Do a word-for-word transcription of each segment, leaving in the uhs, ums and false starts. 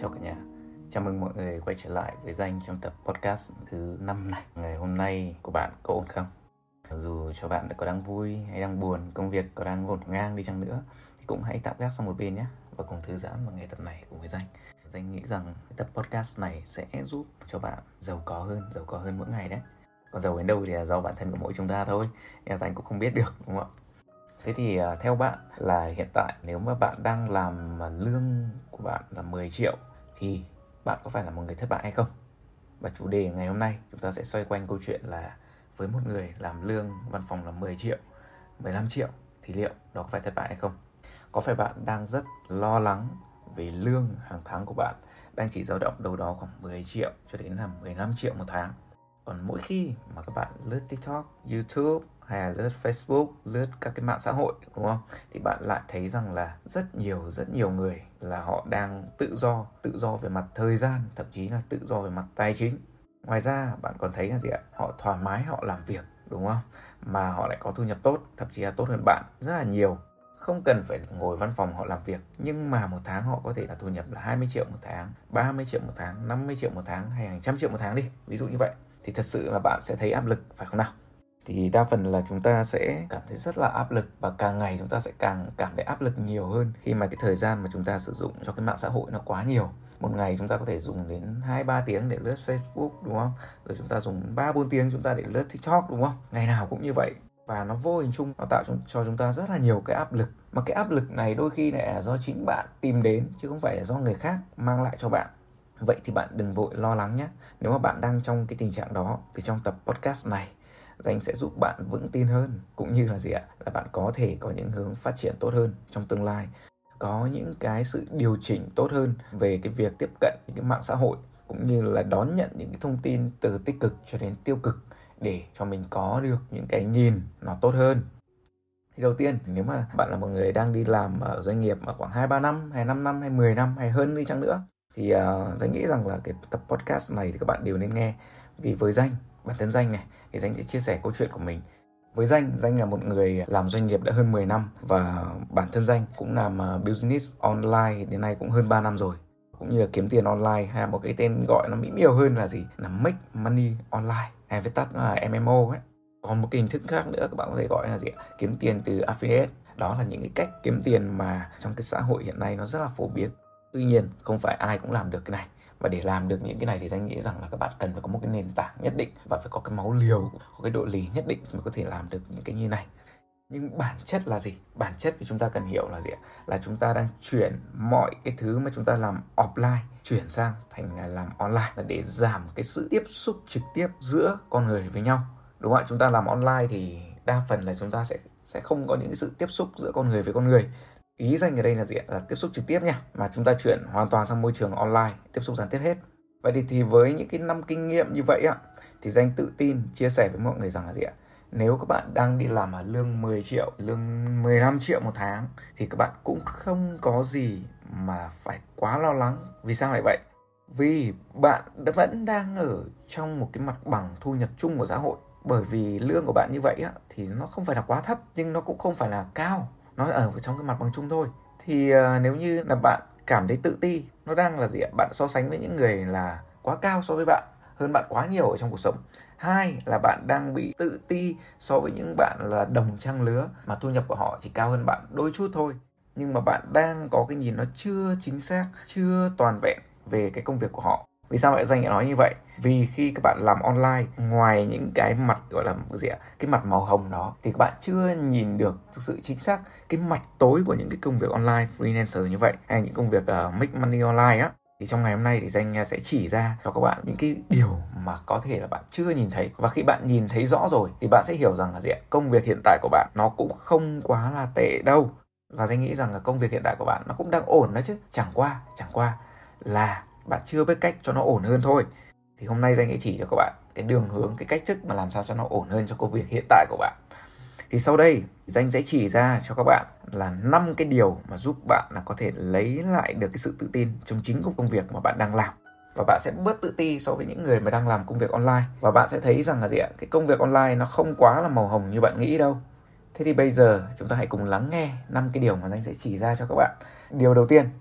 chào cả nhà. Chào mừng mọi người quay trở lại với Danh trong tập podcast thứ năm này. Ngày hôm nay của bạn có ổn không? Dù cho bạn đã có đang vui hay đang buồn, công việc có đang ngổn ngang đi chăng nữa, thì cũng hãy tạm gác sang một bên nhé và cùng thư giãn vào ngày tập này cùng với Danh. Danh nghĩ rằng tập podcast này sẽ giúp cho bạn giàu có hơn, giàu có hơn mỗi ngày đấy. Còn giàu đến đâu thì là do bản thân của mỗi chúng ta thôi, nên Danh cũng không biết được, đúng không ạ? Thế thì uh, theo bạn là hiện tại nếu mà bạn đang làm mà lương của bạn là mười triệu thì bạn có phải là một người thất bại hay không? Và chủ đề ngày hôm nay chúng ta sẽ xoay quanh câu chuyện là với một người làm lương văn phòng là mười triệu, mười lăm triệu thì liệu đó có phải thất bại hay không? Có phải bạn đang rất lo lắng về lương hàng tháng của bạn đang chỉ dao động đâu đó khoảng mười triệu cho đến là mười lăm triệu một tháng? Còn mỗi khi mà các bạn lướt TikTok, YouTube hay là lướt Facebook, lướt các cái mạng xã hội, đúng không? Thì bạn lại thấy rằng là rất nhiều, rất nhiều người là họ đang tự do, tự do về mặt thời gian, thậm chí là tự do về mặt tài chính. Ngoài ra bạn còn thấy là gì ạ? Họ thoải mái họ làm việc, đúng không? Mà họ lại có thu nhập tốt, thậm chí là tốt hơn bạn rất là nhiều. Không cần phải ngồi văn phòng họ làm việc, nhưng mà một tháng họ có thể là thu nhập là hai mươi triệu một tháng, ba mươi triệu một tháng, năm mươi triệu một tháng hay hàng trăm triệu một tháng đi, ví dụ như vậy. Thì thật sự là bạn sẽ thấy áp lực, phải không nào? Thì đa phần là chúng ta sẽ cảm thấy rất là áp lực, và càng ngày chúng ta sẽ càng cảm thấy áp lực nhiều hơn khi mà cái thời gian mà chúng ta sử dụng cho cái mạng xã hội nó quá nhiều. Một ngày chúng ta có thể dùng đến hai ba tiếng để lướt Facebook, đúng không? Rồi chúng ta dùng ba bốn tiếng chúng ta để lướt TikTok, đúng không? Ngày nào cũng như vậy. Và nó vô hình chung nó tạo cho chúng ta rất là nhiều cái áp lực. Mà cái áp lực này đôi khi lại là do chính bạn tìm đến, chứ không phải là do người khác mang lại cho bạn. Vậy thì bạn đừng vội lo lắng nhé. Nếu mà bạn đang trong cái tình trạng đó thì trong tập podcast này Danh sẽ giúp bạn vững tin hơn, cũng như là gì ạ? Là bạn có thể có những hướng phát triển tốt hơn trong tương lai, có những cái sự điều chỉnh tốt hơn về cái việc tiếp cận những cái mạng xã hội, cũng như là đón nhận những cái thông tin từ tích cực cho đến tiêu cực để cho mình có được những cái nhìn nó tốt hơn. Thì đầu tiên, nếu mà bạn là một người đang đi làm ở doanh nghiệp mà khoảng hai ba năm, hay năm năm, hay mười năm, hay hơn đi chăng nữa, thì uh, Danh nghĩ rằng là cái tập podcast này thì các bạn đều nên nghe. Vì với Danh, bản thân Danh này, thì Danh sẽ chia sẻ câu chuyện của mình. Với Danh, Danh là một người làm doanh nghiệp đã hơn mười năm, và bản thân Danh cũng làm uh, business online đến nay cũng hơn ba năm rồi. Cũng như là kiếm tiền online, hay một cái tên gọi nó mỹ miều hơn là gì? Là make money online, hay viết tắt là em em o ấy. Còn một cái hình thức khác nữa các bạn có thể gọi là gì ạ? Kiếm tiền từ affiliate. Đó là những cái cách kiếm tiền mà trong cái xã hội hiện nay nó rất là phổ biến. Tuy nhiên không phải ai cũng làm được cái này. Và để làm được những cái này thì Danh nghĩ rằng là các bạn cần phải có một cái nền tảng nhất định, và phải có cái máu liều, có cái độ lì nhất định mới có thể làm được những cái như này. Nhưng bản chất là gì? Bản chất thì chúng ta cần hiểu là gì ạ? Là chúng ta đang chuyển mọi cái thứ mà chúng ta làm offline chuyển sang thành là làm online, là để giảm cái sự tiếp xúc trực tiếp giữa con người với nhau. Đúng không ạ? Chúng ta làm online thì đa phần là chúng ta sẽ sẽ không có những cái sự tiếp xúc giữa con người với con người. Ý Danh ở đây là gì ạ? Là tiếp xúc trực tiếp nha. Mà chúng ta chuyển hoàn toàn sang môi trường online, tiếp xúc gián tiếp hết. Vậy thì, thì với những cái năm kinh nghiệm như vậy ạ, thì Danh tự tin chia sẻ với mọi người rằng là gì ạ? Nếu các bạn đang đi làm ở lương mười triệu, lương mười lăm triệu một tháng, thì các bạn cũng không có gì mà phải quá lo lắng. Vì sao lại vậy? Vì bạn vẫn đang ở trong một cái mặt bằng thu nhập chung của xã hội. Bởi vì lương của bạn như vậy á, thì nó không phải là quá thấp, nhưng nó cũng không phải là cao. Nó ở trong cái mặt bằng chung thôi. Thì uh, nếu như là bạn cảm thấy tự ti, nó đang là gì ạ? Bạn so sánh với những người là quá cao so với bạn, hơn bạn quá nhiều ở trong cuộc sống. Hai là bạn đang bị tự ti so với những bạn là đồng trang lứa mà thu nhập của họ chỉ cao hơn bạn đôi chút thôi. Nhưng mà bạn đang có cái nhìn nó chưa chính xác, chưa toàn vẹn về cái công việc của họ. Vì sao lại Danh lại nói như vậy? Vì khi các bạn làm online, ngoài những cái mặt gọi là gì ạ? Cái mặt màu hồng đó, thì các bạn chưa nhìn được thực sự chính xác cái mặt tối của những cái công việc online freelancer như vậy, hay những công việc uh, make money online á. Thì trong ngày hôm nay thì Danh sẽ chỉ ra cho các bạn những cái điều mà có thể là bạn chưa nhìn thấy. Và khi bạn nhìn thấy rõ rồi thì bạn sẽ hiểu rằng là gì ạ? Công việc hiện tại của bạn nó cũng không quá là tệ đâu. Và Danh nghĩ rằng là công việc hiện tại của bạn nó cũng đang ổn đó chứ. Chẳng qua, chẳng qua là bạn chưa biết cách cho nó ổn hơn thôi. Thì hôm nay Danh sẽ chỉ cho các bạn cái đường hướng, cái cách thức mà làm sao cho nó ổn hơn cho công việc hiện tại của bạn. Thì sau đây Danh sẽ chỉ ra cho các bạn là năm cái điều mà giúp bạn là có thể lấy lại được cái sự tự tin trong chính công việc mà bạn đang làm. Và bạn sẽ bớt tự ti so với những người mà đang làm công việc online. Và bạn sẽ thấy rằng là gì ạ? Cái công việc online nó không quá là màu hồng như bạn nghĩ đâu. Thế thì bây giờ chúng ta hãy cùng lắng nghe năm cái điều mà Danh sẽ chỉ ra cho các bạn. Điều đầu tiên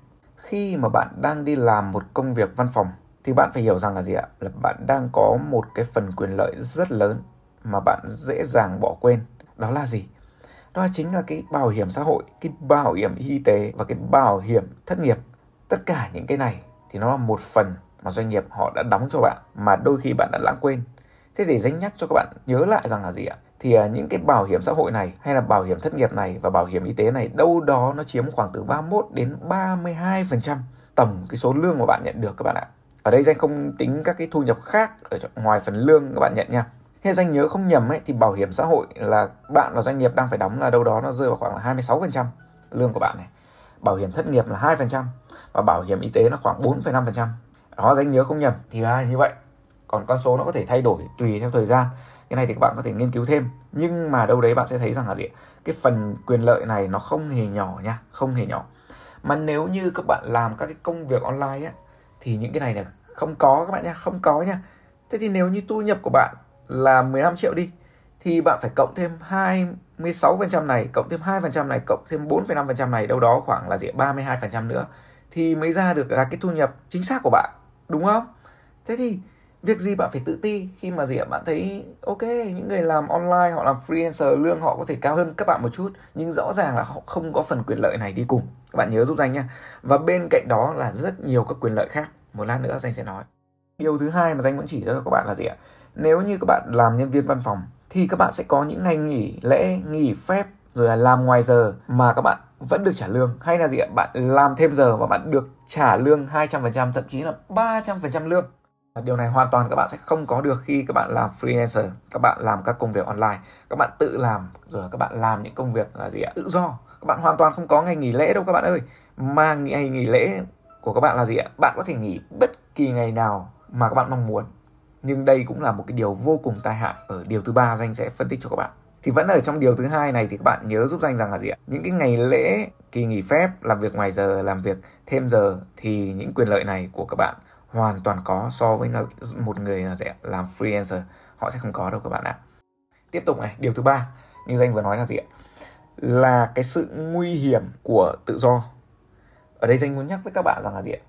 khi mà bạn đang đi làm một công việc văn phòng thì bạn phải hiểu rằng là gì ạ? Là bạn đang có một cái phần quyền lợi rất lớn mà bạn dễ dàng bỏ quên. Đó là gì? Đó chính là cái bảo hiểm xã hội, cái bảo hiểm y tế và cái bảo hiểm thất nghiệp. Tất cả những cái này thì nó là một phần mà doanh nghiệp họ đã đóng cho bạn mà đôi khi bạn đã lãng quên. Thế để danh nhắc cho các bạn nhớ lại rằng là gì ạ? Thì những cái bảo hiểm xã hội này hay là bảo hiểm thất nghiệp này và bảo hiểm y tế này đâu đó nó chiếm khoảng từ ba mươi mốt đến ba mươi hai phần trăm tổng cái số lương mà bạn nhận được các bạn ạ. Ở đây Danh không tính các cái thu nhập khác ở ngoài phần lương các bạn nhận nha. Thế Danh nhớ không nhầm ấy thì bảo hiểm xã hội là bạn và doanh nghiệp đang phải đóng là đâu đó nó rơi vào khoảng là hai mươi sáu phần trăm lương của bạn này. Bảo hiểm thất nghiệp là hai phần trăm và bảo hiểm y tế nó khoảng bốn phẩy năm phần trăm. Đó, Danh nhớ không nhầm thì là như vậy. Còn con số nó có thể thay đổi tùy theo thời gian. Cái này thì các bạn có thể nghiên cứu thêm. Nhưng mà đâu đấy bạn sẽ thấy rằng là gì? Cái phần quyền lợi này nó không hề nhỏ nha, không hề nhỏ. Mà nếu như các bạn làm các cái công việc online á, thì những cái này là không có các bạn nha, không có nha. Thế thì nếu như thu nhập của bạn là mười lăm triệu đi, thì bạn phải cộng thêm hai mươi sáu phần trăm này, cộng thêm hai phần trăm này, cộng thêm bốn phẩy năm phần trăm này, đâu đó khoảng là gì? ba mươi hai phần trăm nữa. Thì mới ra được là cái thu nhập chính xác của bạn, đúng không? Thế thì việc gì bạn phải tự ti khi mà gì ạ? Bạn thấy ok, những người làm online, họ làm freelancer, lương họ có thể cao hơn các bạn một chút, nhưng rõ ràng là họ không có phần quyền lợi này đi cùng. Các bạn nhớ giúp Danh nha. Và bên cạnh đó là rất nhiều các quyền lợi khác. Một lát nữa Danh sẽ nói. Điều thứ hai mà Danh muốn chỉ cho các bạn là gì ạ? Nếu như các bạn làm nhân viên văn phòng thì các bạn sẽ có những ngày nghỉ lễ, nghỉ phép, rồi là làm ngoài giờ mà các bạn vẫn được trả lương. Hay là gì ạ? Bạn làm thêm giờ và bạn được trả lương hai trăm phần trăm, thậm chí là ba trăm phần trăm lương. Điều này hoàn toàn các bạn sẽ không có được khi các bạn làm freelancer, các bạn làm các công việc online, các bạn tự làm, rồi các bạn làm những công việc là gì ạ? Tự do. Các bạn hoàn toàn không có ngày nghỉ lễ đâu các bạn ơi. Mà ngày nghỉ lễ của các bạn là gì ạ? Bạn có thể nghỉ bất kỳ ngày nào mà các bạn mong muốn. Nhưng đây cũng là một cái điều vô cùng tai hại. Ở điều thứ ba Danh sẽ phân tích cho các bạn. Thì vẫn ở trong điều thứ hai này thì các bạn nhớ giúp Danh rằng là gì ạ? Những cái ngày lễ, kỳ nghỉ phép, làm việc ngoài giờ, làm việc thêm giờ thì những quyền lợi này của các bạn hoàn toàn có so với một người là sẽ làm freelancer. Họ sẽ không có đâu các bạn ạ. Tiếp tục này, điều thứ ba như Danh vừa nói là gì ạ? Là cái sự nguy hiểm của tự do. Ở đây Danh muốn nhắc với các bạn rằng là gì ạ?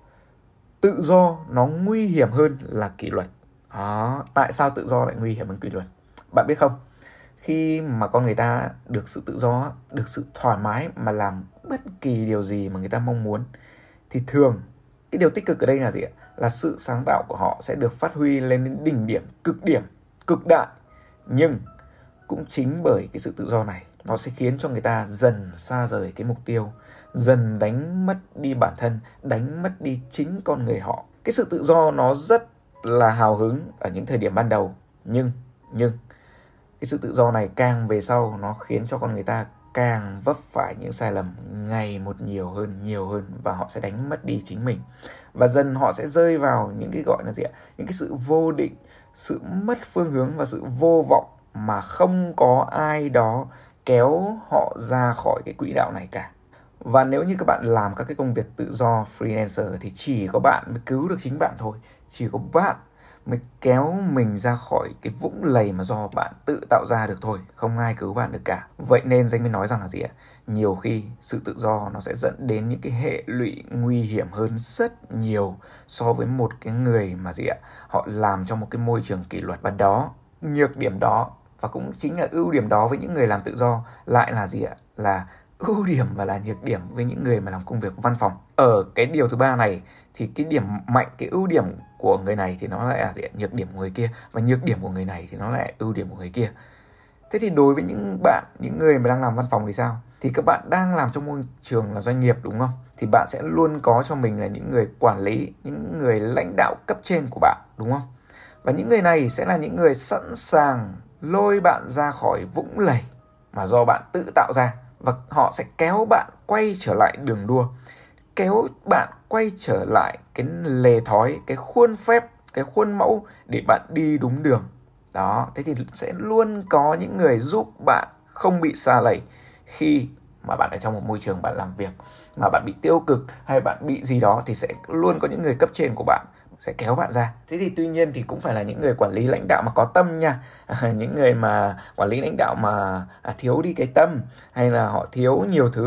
Tự do nó nguy hiểm hơn là kỷ luật. Đó. Tại sao tự do lại nguy hiểm hơn kỷ luật? Bạn biết không? Khi mà con người ta được sự tự do, được sự thoải mái mà làm bất kỳ điều gì mà người ta mong muốn, thì thường cái điều tích cực ở đây là gì ạ? Là sự sáng tạo của họ sẽ được phát huy lên đến đỉnh điểm, cực điểm, cực đại. Nhưng cũng chính bởi cái sự tự do này, nó sẽ khiến cho người ta dần xa rời cái mục tiêu, dần đánh mất đi bản thân, đánh mất đi chính con người họ. Cái sự tự do nó rất là hào hứng ở những thời điểm ban đầu, nhưng nhưng cái sự tự do này càng về sau nó khiến cho con người ta càng vấp phải những sai lầm ngày một nhiều hơn, nhiều hơn, và họ sẽ đánh mất đi chính mình. Và dần họ sẽ rơi vào những cái gọi là gì ạ? Những cái sự vô định, sự mất phương hướng và sự vô vọng mà không có ai đó kéo họ ra khỏi cái quỹ đạo này cả. Và nếu như các bạn làm các cái công việc tự do freelancer thì chỉ có bạn mới cứu được chính bạn thôi. Chỉ có bạn mới kéo mình ra khỏi cái vũng lầy mà do bạn tự tạo ra được thôi. Không ai cứu bạn được cả. Vậy nên Danh mới nói rằng là gì ạ? Nhiều khi sự tự do nó sẽ dẫn đến những cái hệ lụy nguy hiểm hơn rất nhiều so với một cái người mà gì ạ? Họ làm trong một cái môi trường kỷ luật. Và đó, nhược điểm đó và cũng chính là ưu điểm đó với những người làm tự do lại là gì ạ? Là ưu điểm và là nhược điểm với những người mà làm công việc văn phòng. Ở cái điều thứ ba này thì cái điểm mạnh, cái ưu điểm của người này thì nó lại là gì? Nhược điểm của người kia, và nhược điểm của người này thì nó lại ưu điểm của người kia. Thế thì đối với những bạn, những người mà đang làm văn phòng thì sao? Thì các bạn đang làm trong môi trường là doanh nghiệp, đúng không? Thì bạn sẽ luôn có cho mình là những người quản lý, những người lãnh đạo cấp trên của bạn, đúng không? Và những người này sẽ là những người sẵn sàng lôi bạn ra khỏi vũng lầy mà do bạn tự tạo ra. Và họ sẽ kéo bạn quay trở lại đường đua, kéo bạn quay trở lại cái lề thói, cái khuôn phép, cái khuôn mẫu để bạn đi đúng đường. Đó, thế thì sẽ luôn có những người giúp bạn không bị sa lầy khi mà bạn ở trong một môi trường bạn làm việc mà bạn bị tiêu cực hay bạn bị gì đó, thì sẽ luôn có những người cấp trên của bạn sẽ kéo bạn ra. Thế thì tuy nhiên thì cũng phải là những người quản lý lãnh đạo mà có tâm nha. À, những người mà quản lý lãnh đạo mà à, thiếu đi cái tâm hay là họ thiếu nhiều thứ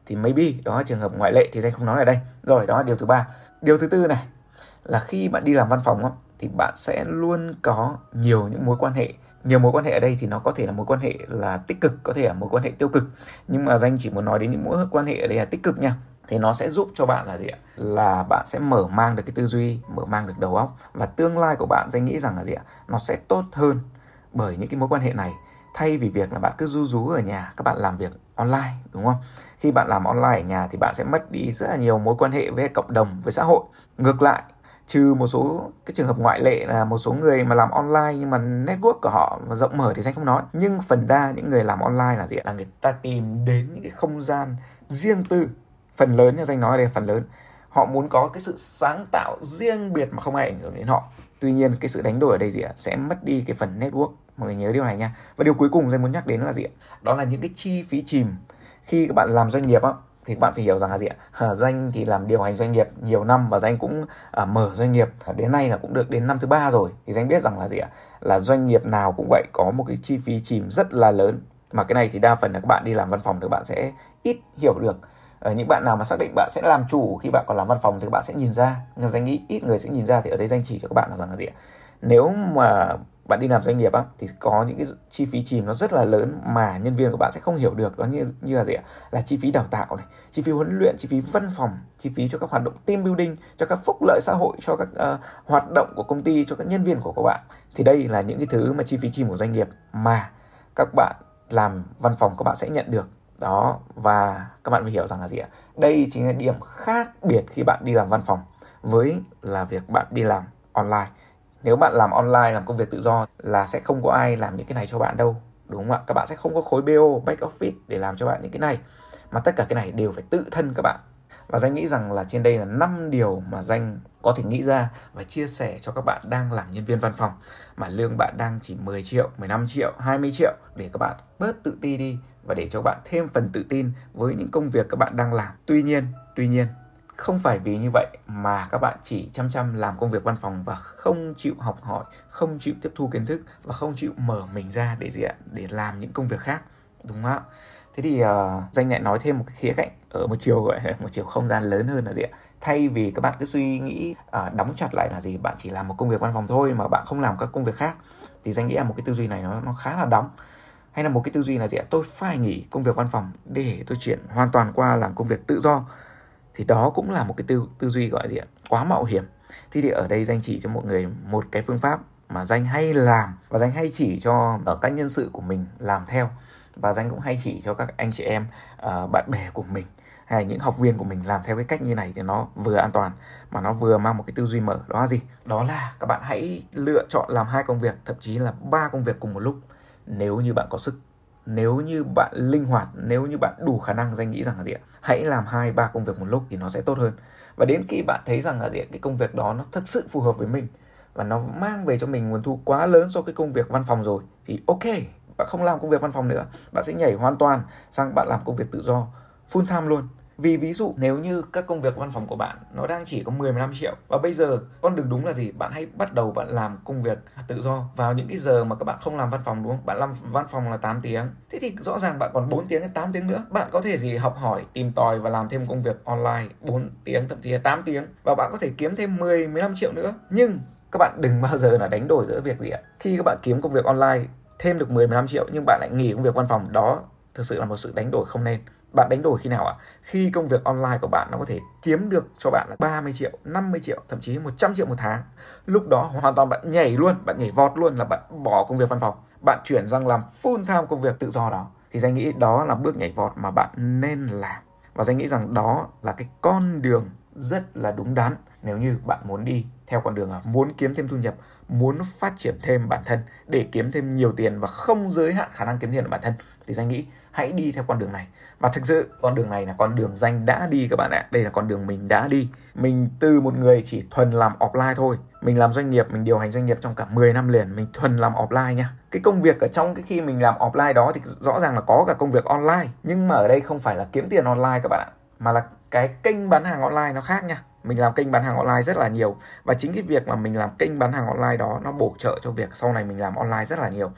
thì maybe đó là trường hợp ngoại lệ thì danh không nói ở đây. Rồi, đó là điều thứ ba. Điều thứ tư này là khi bạn đi làm văn phòng á, thì bạn sẽ luôn có nhiều những mối quan hệ. Nhiều mối quan hệ ở đây thì nó có thể là mối quan hệ là tích cực, có thể là mối quan hệ tiêu cực. Nhưng mà danh chỉ muốn nói đến những mối quan hệ ở đây là tích cực nha. Thì nó sẽ giúp cho bạn là gì ạ? Là bạn sẽ mở mang được cái tư duy, mở mang được đầu óc. Và tương lai của bạn danh nghĩ rằng là gì ạ? Nó sẽ tốt hơn bởi những cái mối quan hệ này. Thay vì việc là bạn cứ ru rú ở nhà, các bạn làm việc online, đúng không? Khi bạn làm online ở nhà thì bạn sẽ mất đi rất là nhiều mối quan hệ với cộng đồng, với xã hội. Ngược lại, trừ một số cái trường hợp ngoại lệ là một số người mà làm online nhưng mà network của họ rộng mở thì danh không nói. Nhưng phần đa những người làm online là gì ạ? Là người ta tìm đến những cái không gian riêng tư. Phần lớn như danh nói đây, phần lớn họ muốn có cái sự sáng tạo riêng biệt mà không ai ảnh hưởng đến họ. Tuy nhiên cái sự đánh đổi ở đây gì ạ? Sẽ mất đi cái phần network. Mọi người nhớ điều này nha. Và điều cuối cùng danh muốn nhắc đến là gì ạ? Đó là những cái chi phí chìm. Khi các bạn làm doanh nghiệp á, thì các bạn phải hiểu rằng là gì ạ? À, danh thì làm điều hành doanh nghiệp nhiều năm và danh cũng à, mở doanh nghiệp đến nay là cũng được đến năm thứ ba rồi. Thì danh biết rằng là gì ạ? Là doanh nghiệp nào cũng vậy, có một cái chi phí chìm rất là lớn. Mà cái này thì đa phần là các bạn đi làm văn phòng thì các bạn sẽ ít hiểu được. Ở những bạn nào mà xác định bạn sẽ làm chủ khi bạn còn làm văn phòng thì các bạn sẽ nhìn ra. Nhưng danh nghĩ ít người sẽ nhìn ra. Thì ở đây danh chỉ cho các bạn là rằng là gì ạ? Nếu mà bạn đi làm doanh nghiệp á, thì có những cái chi phí chìm nó rất là lớn mà nhân viên của bạn sẽ không hiểu được. Đó như, như là gì ạ? Là chi phí đào tạo này, chi phí huấn luyện, chi phí văn phòng, chi phí cho các hoạt động team building, cho các phúc lợi xã hội, cho các uh, hoạt động của công ty, cho các nhân viên của các bạn. Thì đây là những cái thứ mà chi phí chìm của doanh nghiệp mà các bạn làm văn phòng các bạn sẽ nhận được. Đó, và các bạn phải hiểu rằng là gì ạ? Đây chính là điểm khác biệt khi bạn đi làm văn phòng với là việc bạn đi làm online. Nếu bạn làm online, làm công việc tự do là sẽ không có ai làm những cái này cho bạn đâu, đúng không ạ? Các bạn sẽ không có khối bê ô, back office để làm cho bạn những cái này. Mà tất cả cái này đều phải tự thân các bạn. Và danh nghĩ rằng là trên đây là năm điều mà danh có thể nghĩ ra và chia sẻ cho các bạn đang làm nhân viên văn phòng mà lương bạn đang chỉ mười triệu, mười lăm triệu, hai mươi triệu để các bạn bớt tự ti đi và để cho bạn thêm phần tự tin với những công việc các bạn đang làm. Tuy nhiên, tuy nhiên không phải vì như vậy mà các bạn chỉ chăm chăm làm công việc văn phòng và không chịu học hỏi, không chịu tiếp thu kiến thức và không chịu mở mình ra để gì ạ? Để làm những công việc khác, đúng không ạ? Thế thì uh, danh lại nói thêm một cái khía cạnh ở một chiều gọi một chiều không gian lớn hơn là gì ạ? Thay vì các bạn cứ suy nghĩ uh, đóng chặt lại là gì, bạn chỉ làm một công việc văn phòng thôi mà bạn không làm các công việc khác, thì danh nghĩ là một cái tư duy này nó nó khá là đóng. Hay là một cái tư duy là gì ạ? Tôi phải nghỉ công việc văn phòng để tôi chuyển hoàn toàn qua làm công việc tự do. Thì đó cũng là một cái tư, tư duy gọi là gì ạ? Quá mạo hiểm. Thì, thì ở đây danh chỉ cho mọi người một cái phương pháp mà danh hay làm và danh hay chỉ cho ở các nhân sự của mình làm theo. Và danh cũng hay chỉ cho các anh chị em, uh, bạn bè của mình hay là những học viên của mình làm theo cái cách như này thì nó vừa an toàn mà nó vừa mang một cái tư duy mở. Đó là gì? Đó là các bạn hãy lựa chọn làm hai công việc, thậm chí là ba công việc cùng một lúc nếu như bạn có sức. Nếu như bạn linh hoạt, nếu như bạn đủ khả năng, danh nghĩ rằng là gì ạ? Hãy làm hai ba công việc một lúc thì nó sẽ tốt hơn. Và đến khi bạn thấy rằng là gì ạ? Cái công việc đó nó thật sự phù hợp với mình và nó mang về cho mình nguồn thu quá lớn so với cái công việc văn phòng rồi thì ok, bạn không làm công việc văn phòng nữa, bạn sẽ nhảy hoàn toàn sang bạn làm công việc tự do full time luôn. Vì ví dụ nếu như các công việc văn phòng của bạn nó đang chỉ có mười mười lăm triệu và bây giờ con đường đúng là gì? Bạn hãy bắt đầu bạn làm công việc tự do vào những cái giờ mà các bạn không làm văn phòng, đúng không? Bạn làm văn phòng là tám tiếng. Thế thì rõ ràng bạn còn bốn tiếng đến tám tiếng nữa. Bạn có thể gì học hỏi, tìm tòi và làm thêm công việc online bốn tiếng, thậm chí là tám tiếng và bạn có thể kiếm thêm mười mười lăm triệu nữa. Nhưng các bạn đừng bao giờ là đánh đổi giữa việc gì ạ? Khi các bạn kiếm công việc online thêm được mười mười lăm triệu nhưng bạn lại nghỉ công việc văn phòng, đó thực sự là một sự đánh đổi không nên. Bạn đánh đổi khi nào ạ? Khi công việc online của bạn nó có thể kiếm được cho bạn là ba mươi triệu, năm mươi triệu, thậm chí một trăm triệu một tháng. Lúc đó hoàn toàn bạn nhảy luôn, bạn nhảy vọt luôn là bạn bỏ công việc văn phòng. Bạn chuyển sang làm full time công việc tự do đó. Thì danh nghĩ đó là bước nhảy vọt mà bạn nên làm. Và danh nghĩ rằng đó là cái con đường rất là đúng đắn nếu như bạn muốn đi theo con đường là muốn kiếm thêm thu nhập, muốn phát triển thêm bản thân để kiếm thêm nhiều tiền và không giới hạn khả năng kiếm tiền của bản thân, thì danh nghĩ hãy đi theo con đường này. Và thực sự con đường này là con đường danh đã đi các bạn ạ. Đây là con đường mình đã đi. Mình từ một người chỉ thuần làm offline thôi, mình làm doanh nghiệp, mình điều hành doanh nghiệp trong cả mười năm liền, mình thuần làm offline nha. Cái công việc ở trong cái khi mình làm offline đó thì rõ ràng là có cả công việc online, nhưng mà ở đây không phải là kiếm tiền online các bạn ạ, mà là cái kênh bán hàng online nó khác nha. Mình làm kênh bán hàng online rất là nhiều và chính cái việc mà mình làm kênh bán hàng online đó nó bổ trợ cho việc sau này mình làm online rất là nhiều.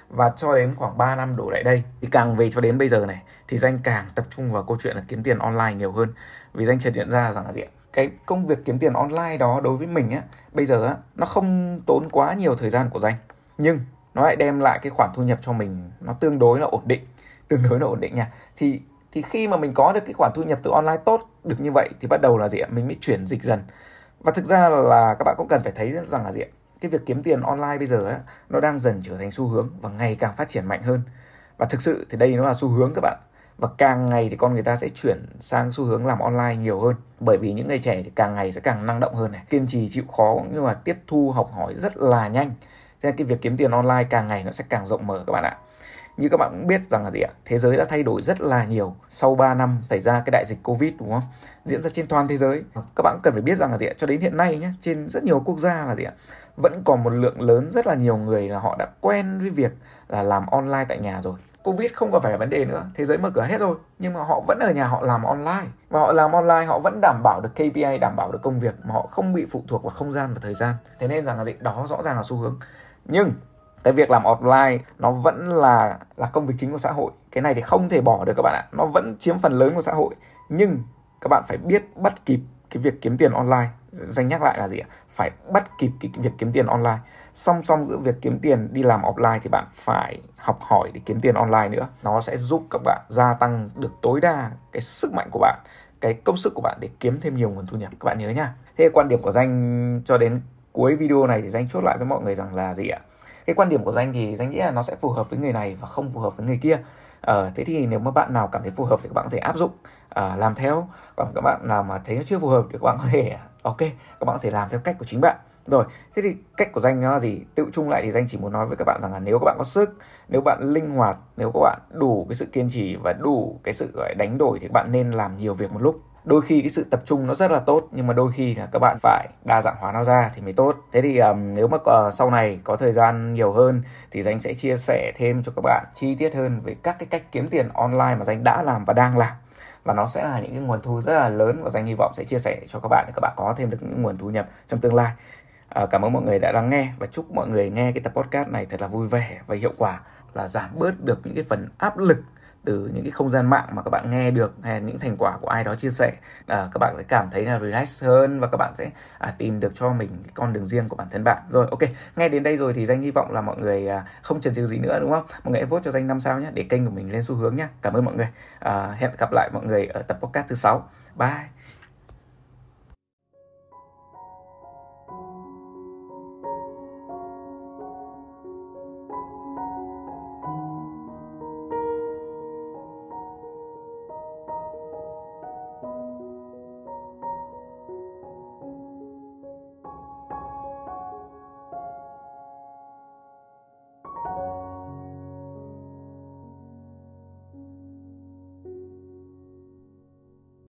Và cho đến khoảng ba năm đổ lại đây thì càng về cho đến bây giờ này thì Danh càng tập trung vào câu chuyện là kiếm tiền online nhiều hơn. Vì Danh chợt nhận ra rằng là gì ạ? Cái công việc kiếm tiền online đó đối với mình á, bây giờ á, nó không tốn quá nhiều thời gian của Danh, nhưng nó lại đem lại cái khoản thu nhập cho mình nó tương đối là ổn định, tương đối là ổn định nha. Thì thì khi mà mình có được cái khoản thu nhập từ online tốt được như vậy thì bắt đầu là gì ạ? Mình mới chuyển dịch dần. Và thực ra là các bạn cũng cần phải thấy rằng là gì ạ? Cái việc kiếm tiền online bây giờ á, nó đang dần trở thành xu hướng và ngày càng phát triển mạnh hơn. Và thực sự thì đây nó là xu hướng các bạn. Và càng ngày thì con người ta sẽ chuyển sang xu hướng làm online nhiều hơn. Bởi vì những người trẻ thì càng ngày sẽ càng năng động hơn này, kiên trì chịu khó cũng như là tiếp thu học hỏi rất là nhanh. Thế nên cái việc kiếm tiền online càng ngày nó sẽ càng rộng mở các bạn ạ. Như các bạn cũng biết rằng là gì ạ? Thế giới đã thay đổi rất là nhiều sau ba năm xảy ra cái đại dịch Covid, đúng không? Diễn ra trên toàn thế giới. Các bạn cần phải biết rằng là gì ạ? Cho đến hiện nay nhé, trên rất nhiều quốc gia là gì ạ? Vẫn còn một lượng lớn rất là nhiều người là họ đã quen với việc là làm online tại nhà rồi. Covid không còn phải là vấn đề nữa, thế giới mở cửa hết rồi, nhưng mà họ vẫn ở nhà họ làm online. Và họ làm online họ vẫn đảm bảo được K P I, đảm bảo được công việc mà họ không bị phụ thuộc vào không gian và thời gian. Thế nên rằng là gì? Đó rõ ràng là xu hướng. Nhưng cái việc làm offline nó vẫn là là công việc chính của xã hội. Cái này thì không thể bỏ được các bạn ạ. Nó vẫn chiếm phần lớn của xã hội. Nhưng các bạn phải biết bắt kịp cái việc kiếm tiền online. Danh nhắc lại là gì ạ? Phải bắt kịp cái việc kiếm tiền online. Song song giữa việc kiếm tiền đi làm offline thì bạn phải học hỏi để kiếm tiền online nữa. Nó sẽ giúp các bạn gia tăng được tối đa cái sức mạnh của bạn, cái công sức của bạn để kiếm thêm nhiều nguồn thu nhập. Các bạn nhớ nha. Thế quan điểm của Danh cho đến cuối video này thì Danh chốt lại với mọi người rằng là gì ạ? Cái quan điểm của Danh thì Danh nghĩ là nó sẽ phù hợp với người này và không phù hợp với người kia. Ờ, thế thì nếu mà bạn nào cảm thấy phù hợp thì các bạn có thể áp dụng, à, làm theo. Còn các bạn nào mà thấy nó chưa phù hợp thì các bạn có thể ok, các bạn có thể làm theo cách của chính bạn. Rồi, thế thì cách của Danh nó là gì? Tự chung lại thì Danh chỉ muốn nói với các bạn rằng là nếu các bạn có sức, nếu bạn linh hoạt, nếu các bạn đủ cái sự kiên trì và đủ cái sự gọi đánh đổi thì các bạn nên làm nhiều việc một lúc. Đôi khi cái sự tập trung nó rất là tốt, nhưng mà đôi khi là các bạn phải đa dạng hóa nó ra thì mới tốt. Thế thì um, nếu mà uh, sau này có thời gian nhiều hơn thì Danh sẽ chia sẻ thêm cho các bạn chi tiết hơn về các cái cách kiếm tiền online mà Danh đã làm và đang làm. Và nó sẽ là những cái nguồn thu rất là lớn và Danh hy vọng sẽ chia sẻ cho các bạn để các bạn có thêm được những nguồn thu nhập trong tương lai. À, cảm ơn mọi người đã lắng nghe và chúc mọi người nghe cái tập podcast này thật là vui vẻ và hiệu quả, là giảm bớt được những cái phần áp lực từ những cái không gian mạng mà các bạn nghe được hay là những thành quả của ai đó chia sẻ. À, các bạn sẽ cảm thấy là relax hơn và các bạn sẽ à, tìm được cho mình cái con đường riêng của bản thân bạn. Rồi, ok, nghe đến đây rồi thì Danh hy vọng là mọi người à, không chần chừ gì nữa, đúng không? Mọi người vote cho Danh năm sao nhé để kênh của mình lên xu hướng nhé. Cảm ơn mọi người. À, hẹn gặp lại mọi người ở tập podcast thứ sáu. Bye.